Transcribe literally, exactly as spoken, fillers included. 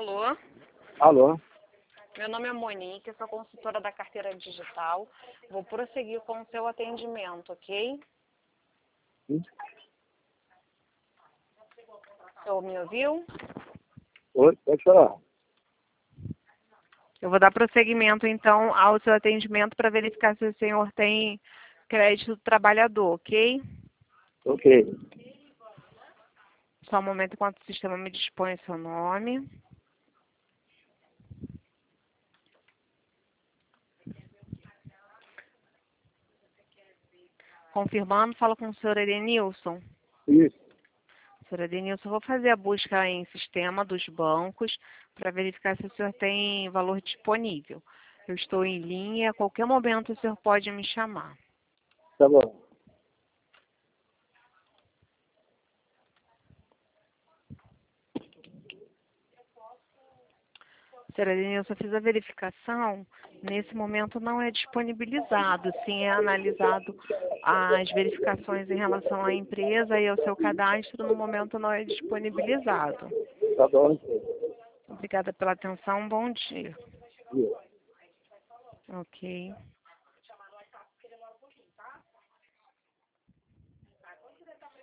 Alô? Alô? Meu nome é Monique, eu sou consultora da carteira digital. Vou prosseguir com o seu atendimento, ok? Sim. O senhor me ouviu? Oi, pode falar. Eu vou dar prosseguimento, então, ao seu atendimento para verificar se o senhor tem crédito do trabalhador, ok? Ok. Só um momento enquanto o sistema me dispõe seu nome. Confirmando, falo com o senhor Edenilson. Isso. senhor Edenilson, eu vou fazer a busca em sistema dos bancos para verificar se o senhor tem valor disponível. Eu estou em linha, a qualquer momento o senhor pode me chamar. Tá bom. senhor Edenilson, eu fiz a verificação, nesse momento não é disponibilizado, sim é analisado as verificações em relação à empresa e ao seu cadastro, no momento não é disponibilizado. Tá bom. Obrigada pela atenção, bom dia. Isso. Ok.